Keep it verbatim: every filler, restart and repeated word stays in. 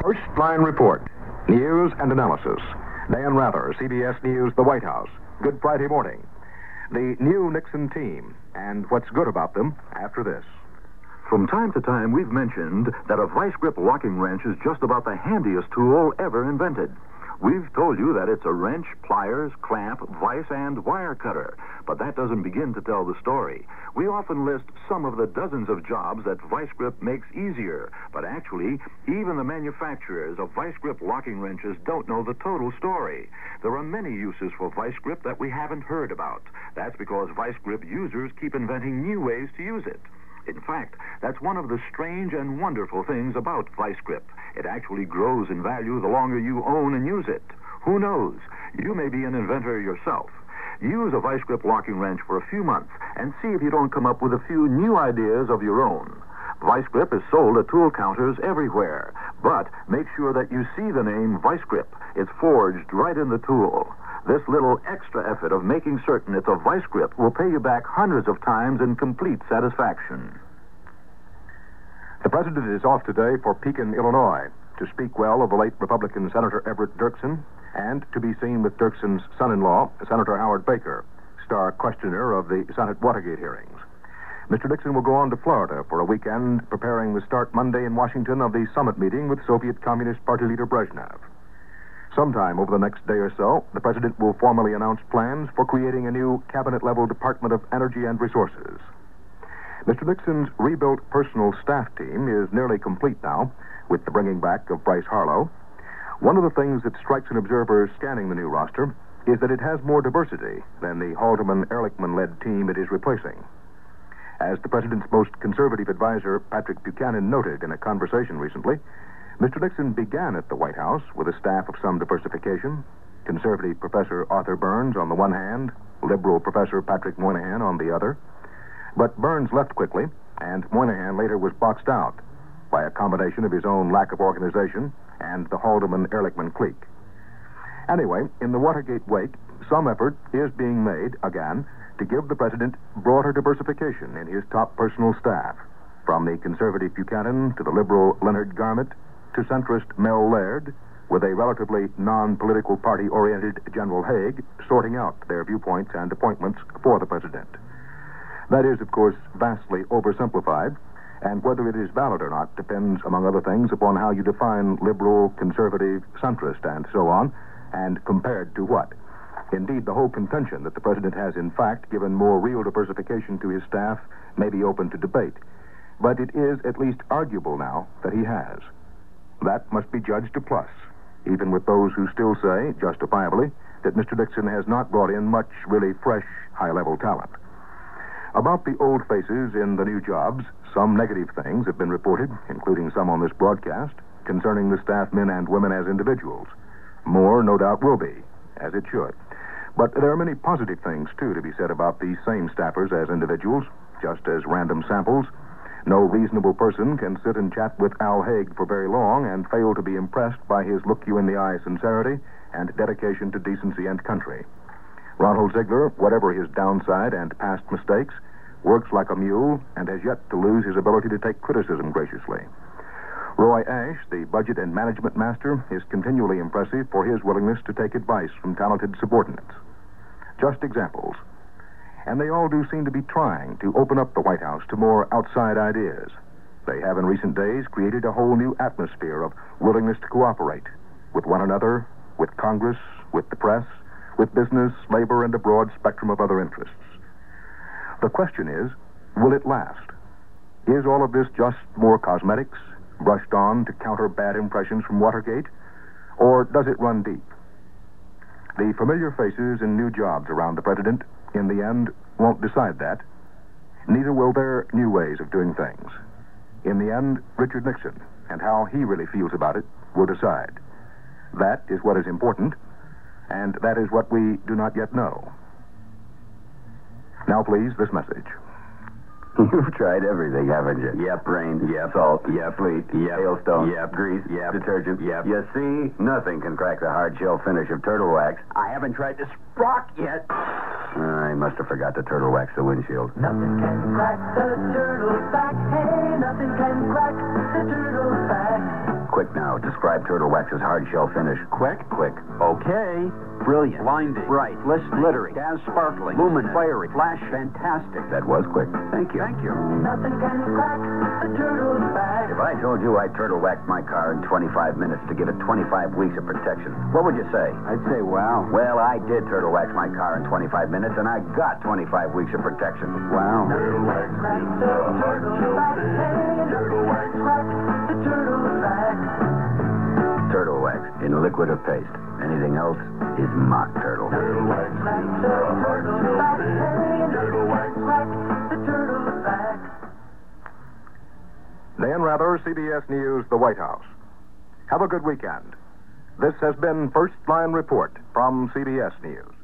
First Line Report. News and analysis. Dan Rather, C B S News, The White House. Good Friday morning. The new Nixon team, and what's good about them after this. From time to time, we've mentioned that a vice grip locking wrench is just about the handiest tool ever invented. We've told you that it's a wrench, pliers, clamp, vise, and wire cutter. But that doesn't begin to tell the story. We often list some of the dozens of jobs that vice grip makes easier. But actually, even the manufacturers of vice grip locking wrenches don't know the total story. There are many uses for vice grip that we haven't heard about. That's because vice grip users keep inventing new ways to use it. In fact, that's one of the strange and wonderful things about vice grip. It actually grows in value the longer you own and use it. Who knows? You may be an inventor yourself. Use a vice grip locking wrench for a few months and see if you don't come up with a few new ideas of your own. Vice grip is sold at tool counters everywhere, but make sure that you see the name vice grip. It's forged right in the tool. This little extra effort of making certain it's a vice grip will pay you back hundreds of times in complete satisfaction. The president is off today for Pekin, Illinois, to speak well of the late Republican Senator Everett Dirksen and to be seen with Dirksen's son-in-law, Senator Howard Baker, star questioner of the Senate Watergate hearings. Mister Nixon will go on to Florida for a weekend preparing the start Monday in Washington of the summit meeting with Soviet Communist Party leader Brezhnev. Sometime over the next day or so, the president will formally announce plans for creating a new cabinet-level Department of Energy and Resources. Mister Nixon's rebuilt personal staff team is nearly complete now, with the bringing back of Bryce Harlow. One of the things that strikes an observer scanning the new roster is that it has more diversity than the Haldeman-Ehrlichman-led team it is replacing. As the president's most conservative advisor, Patrick Buchanan, noted in a conversation recently, Mister Nixon began at the White House with a staff of some diversification. Conservative Professor Arthur Burns on the one hand, liberal Professor Patrick Moynihan on the other. But Burns left quickly, and Moynihan later was boxed out by a combination of his own lack of organization and the Haldeman-Ehrlichman clique. Anyway, in the Watergate wake, some effort is being made, again, to give the president broader diversification in his top personal staff, from the conservative Buchanan to the liberal Leonard Garment to centrist Mel Laird, with a relatively non-political party-oriented General Haig sorting out their viewpoints and appointments for the president. That is, of course, vastly oversimplified, and whether it is valid or not depends, among other things, upon how you define liberal, conservative, centrist, and so on, and compared to what. Indeed, the whole contention that the president has, in fact, given more real diversification to his staff may be open to debate. But it is at least arguable now that he has. That must be judged a plus, even with those who still say, justifiably, that Mister Nixon has not brought in much really fresh, high-level talent. About the old faces in the new jobs, some negative things have been reported, including some on this broadcast, concerning the staff men and women as individuals. More, no doubt, will be, as it should. But there are many positive things, too, to be said about these same staffers as individuals, just as random samples. No reasonable person can sit and chat with Al Haig for very long and fail to be impressed by his look-you-in-the-eye sincerity and dedication to decency and country. Ronald Ziegler, whatever his downside and past mistakes, works like a mule and has yet to lose his ability to take criticism graciously. Roy Ash, the budget and management master, is continually impressive for his willingness to take advice from talented subordinates. Just examples. And they all do seem to be trying to open up the White House to more outside ideas. They have in recent days created a whole new atmosphere of willingness to cooperate with one another, with Congress, with the press, with business, labor, and a broad spectrum of other interests. The question is, will it last? Is all of this just more cosmetics, brushed on to counter bad impressions from Watergate? Or does it run deep? The familiar faces in new jobs around the president, in the end, won't decide that. Neither will their new ways of doing things. In the end, Richard Nixon and how he really feels about it will decide. That is what is important, and that is what we do not yet know. Now, please, this message. You've tried everything, haven't you? Yep, rain. Yep. Salt. Yep. Sleet. Yep. Hailstone. Yep. Grease. Yep. Detergent. Yep. You see, nothing can crack the hard shell finish of Turtle Wax. I haven't tried the Sprock yet. I must have forgot to Turtle Wax the windshield. Nothing can crack the turtle's back. Hey, nothing can crack the turtle's back. Quick now. Describe Turtle Wax's hard shell finish. Quick? Quick. Okay. Brilliant. Blinding. Bright. Listening. Glittering. Gas sparkling. Luminous. Fiery. Flash. Fantastic. That was quick. Thank you. Thank you. Nothing can crack the turtle's back. If I told you I turtle waxed my car in twenty-five minutes to give it twenty-five weeks of protection, what would you say? I'd say, wow. Well, I did turtle wax my car in twenty-five minutes, and I got twenty-five weeks of protection. Wow. Turtle wax crack the turtle's back. Hey, turtle wax crack the turtle's back. Turtle wax in liquid or paste. Anything else is mock turtle. Turtle wax crack the turtle's back. Hey, turtle wax crack the turtle's back. Dan Rather, C B S News, the White House. Have a good weekend. This has been First Line Report from C B S News.